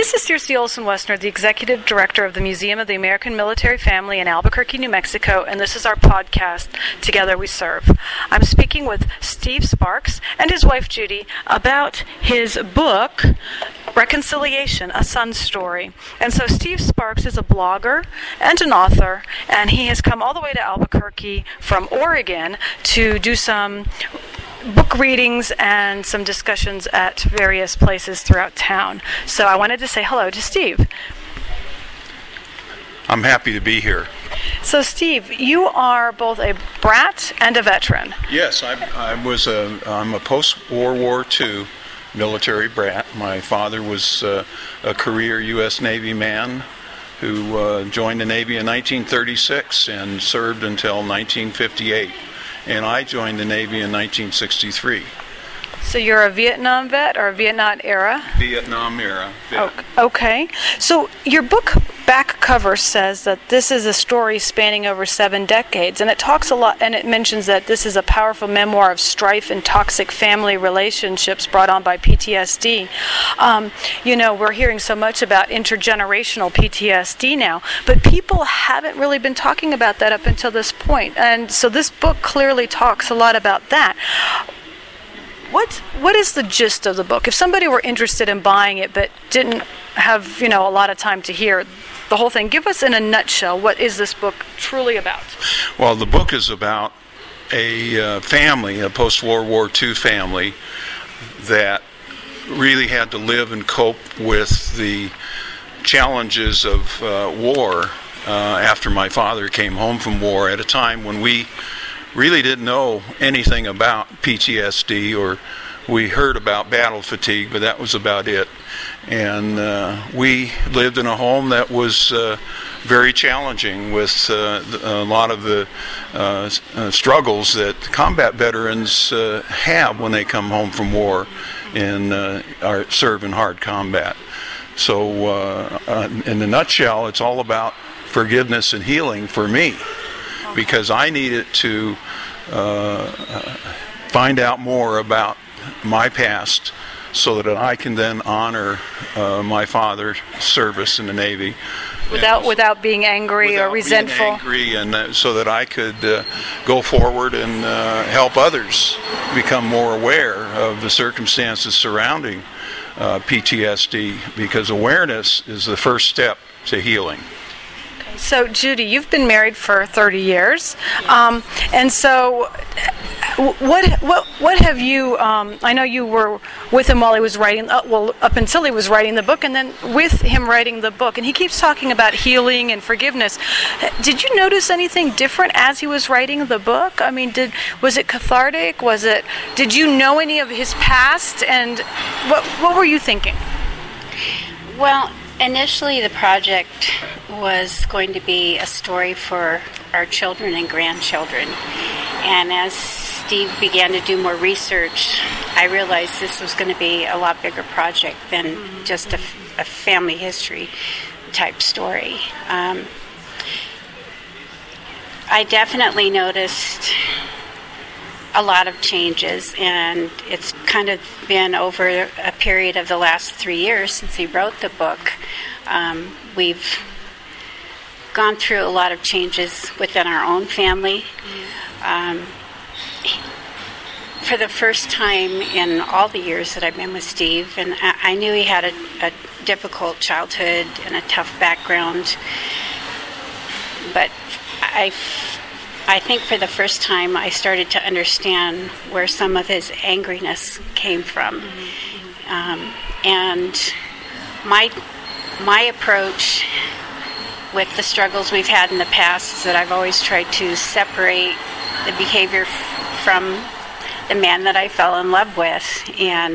This is Circe Olsen-Wessner, the Executive Director of the Museum of the American Military Family in Albuquerque, New Mexico, and this is our podcast, Together We Serve. I'm speaking with Steve Sparks and his wife Judy about his book, Reconciliation, A Son's Story. And so Steve Sparks is a blogger and an author, and he has come all the way to Albuquerque from Oregon to do some book readings and some discussions at various places throughout town. So I wanted to say hello to Steve. I'm happy to be here. So Steve, you are both a brat and a veteran. Yes, I'm a post-World War II military brat. My father was a career U.S. Navy man who joined the Navy in 1936 and served until 1958. And I joined the Navy in 1963. So you're a Vietnam vet or a Vietnam era? Vietnam era. Okay. So your book back cover says that this is a story spanning over 7 decades, and it talks a lot, and it mentions that this is a powerful memoir of strife and toxic family relationships brought on by PTSD. We're hearing so much about intergenerational PTSD now, but people haven't really been talking about that up until this point, and so this book clearly talks a lot about that. What is the gist of the book? If somebody were interested in buying it but didn't have, a lot of time to hear the whole thing, give us in a nutshell, what is this book truly about? Well, the book is about a family, a post-World War II family that really had to live and cope with the challenges of war after my father came home from war at a time when we really didn't know anything about PTSD, or we heard about battle fatigue, but that was about it. And we lived in a home that was very challenging with a lot of the struggles that combat veterans have when they come home from war and are serving hard combat. So in the nutshell, it's all about forgiveness and healing for me, because I needed to find out more about my past so that I can then honor my father's service in the Navy. Without being angry or resentful? Without being angry, and so that I could go forward and help others become more aware of the circumstances surrounding PTSD, because awareness is the first step to healing. So, Judy, you've been married for 30 years, and so what have you? I know you were with him while he was writing. Up until he was writing the book, and then with him writing the book, and he keeps talking about healing and forgiveness. Did you notice anything different as he was writing the book? I mean, was it cathartic? Did you know any of his past, and what were you thinking? Well, initially, the project was going to be a story for our children and grandchildren. And as Steve began to do more research, I realized this was going to be a lot bigger project than just a family history type story. I definitely noticed a lot of changes, and it's kind of been over a period of the last 3 years since he wrote the book. We've gone through a lot of changes within our own family. For the first time in all the years that I've been with Steve, and I knew he had a difficult childhood and a tough background, but I think for the first time I started to understand where some of his angriness came from. And my approach with the struggles we've had in the past is that I've always tried to separate the behavior from the man that I fell in love with. And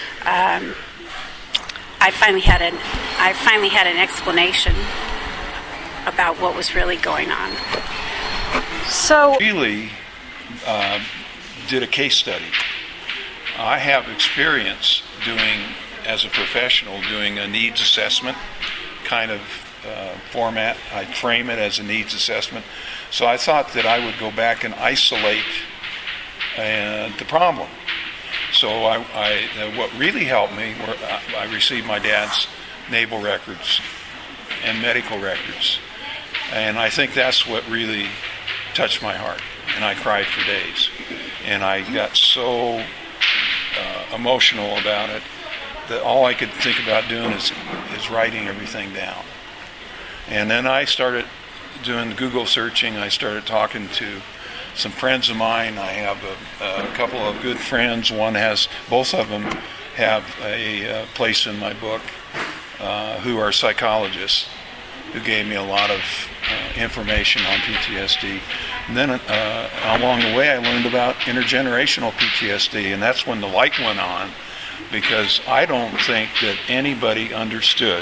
I finally had an explanation about what was really going on. So really did a case study. I have experience as a professional, doing a needs assessment kind of format. I frame it as a needs assessment. So I thought that I would go back and isolate the problem. So what really helped me, I received my dad's naval records and medical records. And I think that's what really touched my heart. And I cried for days. And I got so emotional about it that all I could think about doing is writing everything down. And then I started doing Google searching. I started talking to some friends of mine. I have a couple of good friends. Both of them have a place in my book, who are psychologists, who gave me a lot of information on PTSD. And then along the way I learned about intergenerational PTSD, and that's when the light went on, because I don't think that anybody understood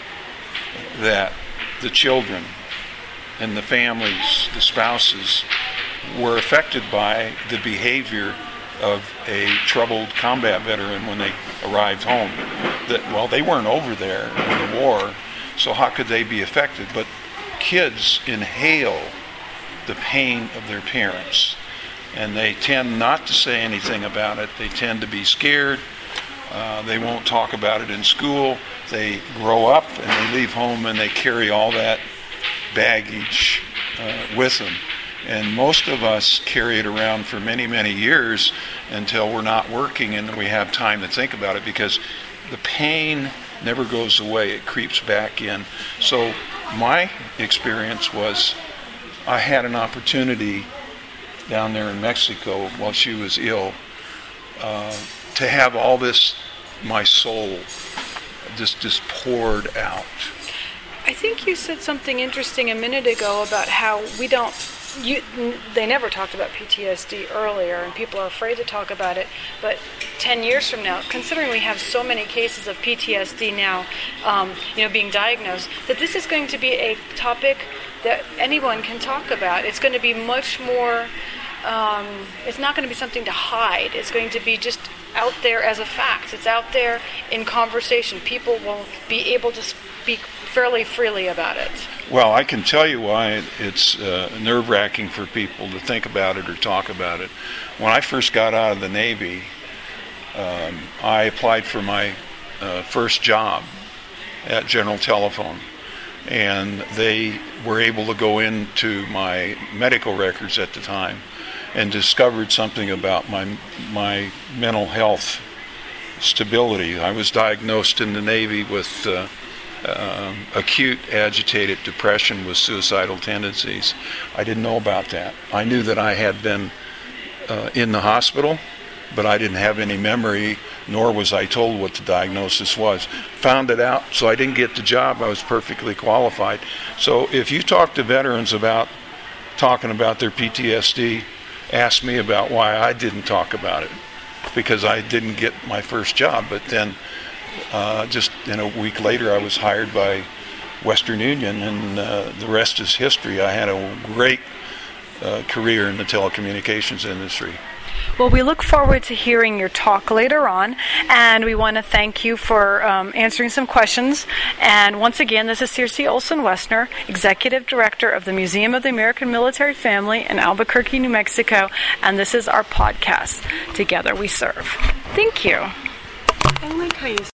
that the children and the families, the spouses, were affected by the behavior of a troubled combat veteran when they arrived home. That, well, they weren't over there in the war, so how could they be affected? But kids inhale the pain of their parents, and they tend not to say anything about it. They tend to be scared. They won't talk about it in school. They grow up and they leave home and they carry all that baggage with them. And most of us carry it around for many, many years until we're not working and we have time to think about it, because the pain never goes away. It creeps back in. So my experience was I had an opportunity down there in Mexico while she was ill to have all this, my soul, just poured out. I think you said something interesting a minute ago about how they never talked about PTSD earlier, and people are afraid to talk about it. But 10 years from now, considering we have so many cases of PTSD now, being diagnosed, that this is going to be a topic that anyone can talk about. It's going to be much more. It's not going to be something to hide. It's going to be just out there as a fact. It's out there in conversation. People will be able to speak fairly freely about it. Well, I can tell you why it's nerve-wracking for people to think about it or talk about it. When I first got out of the Navy, I applied for my first job at General Telephone, and they were able to go into my medical records at the time and discovered something about my mental health stability. I was diagnosed in the Navy with acute agitated depression with suicidal tendencies. I didn't know about that. I knew that I had been in the hospital, but I didn't have any memory, nor was I told what the diagnosis was. Found it out, so I didn't get the job. I was perfectly qualified. So if you talk to veterans about talking about their PTSD, ask me about why I didn't talk about it, because I didn't get my first job. But then just in a week later, I was hired by Western Union, and the rest is history. I had a great career in the telecommunications industry. Well, we look forward to hearing your talk later on, and we want to thank you for answering some questions. And once again, this is Circe Olson-Wessner, Executive Director of the Museum of the American Military Family in Albuquerque, New Mexico, and this is our podcast, Together We Serve. Thank you. I like how you